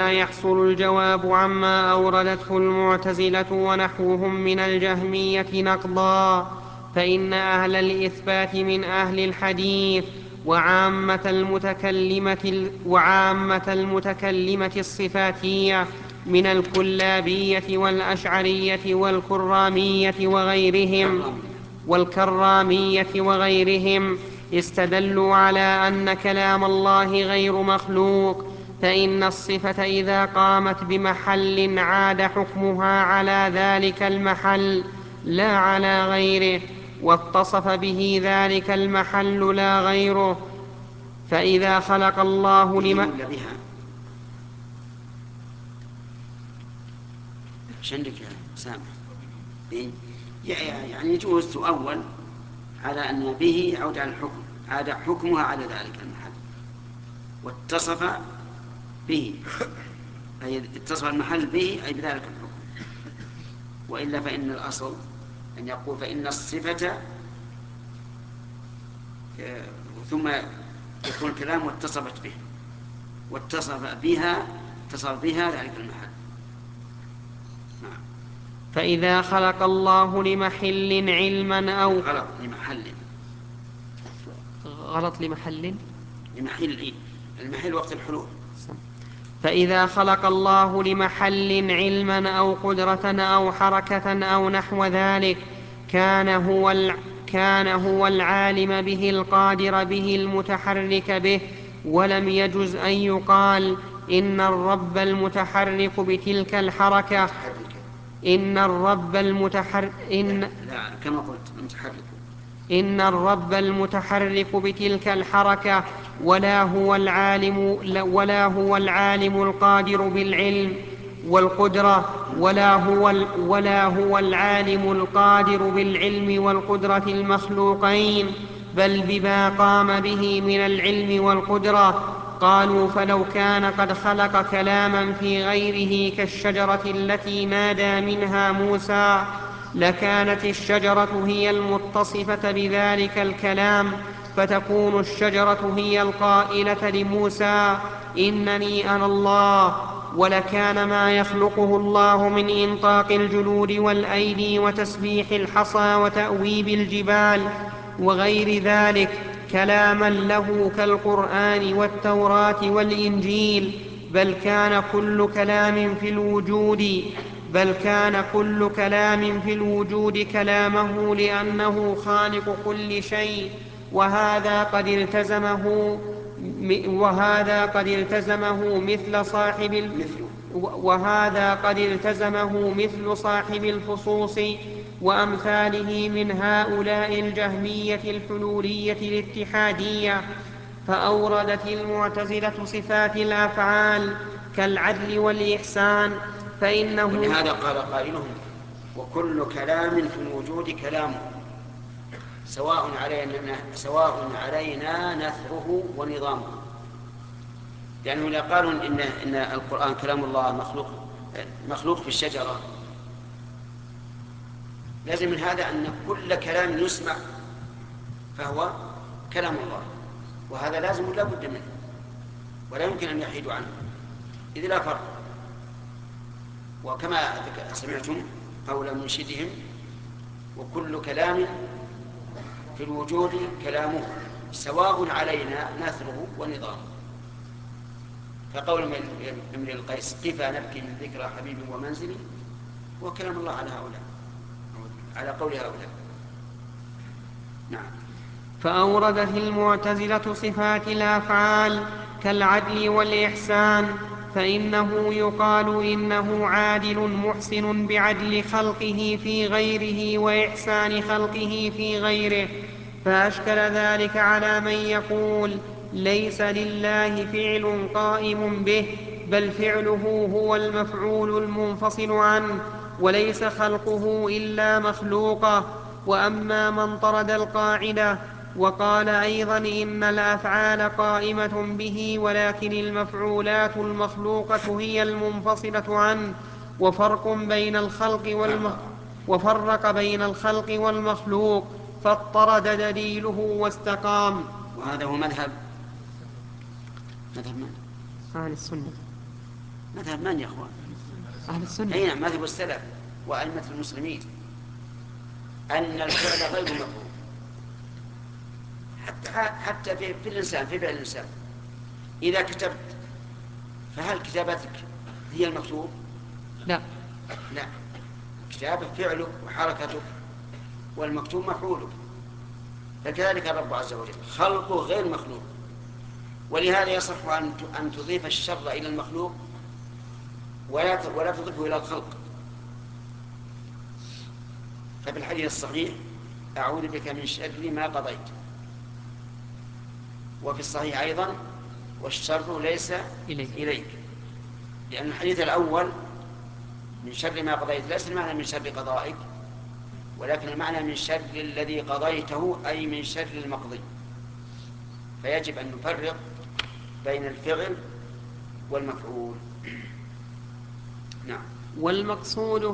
بها يحصل الجواب عما أوردته المعتزلة ونحوهم من الجهمية نقضا. فإن أهل الإثبات من أهل الحديث وعامة المتكلمة الصفاتية من الكلابية والأشعرية والكرامية وغيرهم استدلوا على أن كلام الله غير مخلوق، فإن الصفة إذا قامت بمحل عاد حكمها على ذلك المحل لا على غيره، واتصف به ذلك المحل لا غيره. فإذا خلق الله يعني يجوز تؤول على أن به يعود على الحكم، عاد حكمها على ذلك المحل، واتصف به أي اتصف المحل به أي بذلك الحكم. وإلا فإن الأصل أن يقول فإن الصفة ثم يكون الكلام واتصفت به واتصف بها ذلك المحل. نعم. فإذا خلق الله لمحل علما أو خلق لمحل غلط لمحل المحل وقت الحلول. فإذا خلق الله لمحل علما أو قدرة أو حركة أو نحو ذلك كان هو العالم به القادر به المتحرك به، ولم يجز أن يقال إن الرب المتحرك بتلك الحركة إن الرب المتحرك بتلك الحركة ولا هو العالم القادر بالعلم والقدرة ولا هو العالم القادر بالعلم والقدرة المخلوقين، بل بما قام به من العلم والقدرة. قالوا فلو كان قد خلق كلاما في غيره كالشجرة التي نادى منها موسى لكانت الشجرة هي المتصفة بذلك الكلام، فتكون الشجرة هي القائلة لموسى إنني أنا الله، ولكان ما يخلقه الله من إنطاق الجلود والأيدي وتسبيح الحصى وتأويب الجبال وغير ذلك كلاما له كالقرآن والتوراة والإنجيل، بل كان كل كلام في الوجود كلامه لأنه خالق كل شيء. وهذا قد التزمه مثل صاحب الفصوص وأمثاله من هؤلاء الجهمية الحلولية الاتحادية. فأوردت المعتزلة صفات الأفعال كالعدل والإحسان، ولهذا قال قائلهم وكل كلام في الوجود كلامه سواء علينا نثره ونظامه. لأنه لا قالوا إن القرآن كلام الله مخلوق في الشجرة، لازم من هذا أن كل كلام يسمع فهو كلام الله، وهذا لازم لا بد منه ولا يمكن أن يحيدوا عنه إذ لا فرق. وكما سمعتم قول منشدهم وكل كلام في الوجود كلامه سواء علينا نثره ونظامه. فقول امرئ القيس قفا نبكي من ذكرى حبيب ومنزلي وكلام الله على قول هؤلاء. نعم. فأوردت المعتزلة صفات الأفعال كالعدل والإحسان، فإنه يقال إنه عادل محسن بعدل خلقه في غيره وإحسان خلقه في غيره، فأشكل ذلك على من يقول ليس لله فعل قائم به بل فعله هو المفعول المنفصل عنه وليس خلقه إلا مخلوقه. وأما من طرد القاعدة وقال أيضا إن الأفعال قائمة به ولكن المفعولات المخلوقة هي المنفصلة عنه وفرق بين الخلق والمخلوق فاضطرد دليله واستقام. وهذا هو مذهب أهل السنة. مذهب من يا أخوان؟ أهل السنة. أي نعم، مذهب السلف وأئمة المسلمين أن الفعل غير مفعول، حتى في الإنسان، في فعل الإنسان. إذا كتبت فهل كتابتك هي المكتوب؟ لا. لا، كتابة فعلك وحركتك، والمكتوب مفعولك. فكذلك الرب عز وجل خلقه غير مخلوق، ولهذا يصح أن تضيف الشر إلى المخلوق ولا تضيفه إلى الخلق. ففي الحديث الصحيح أعوذ بك من شر ما قضيت، وفي الصحيح أيضا والشر ليس إليك، لأن الحديث الأول من شر ما قضيت ليس المعنى من شر قضائك، ولكن المعنى من شر الذي قضيته، أي من شر المقضي. فيجب أن نفرق بين الفعل والمفعول. نعم. والمقصود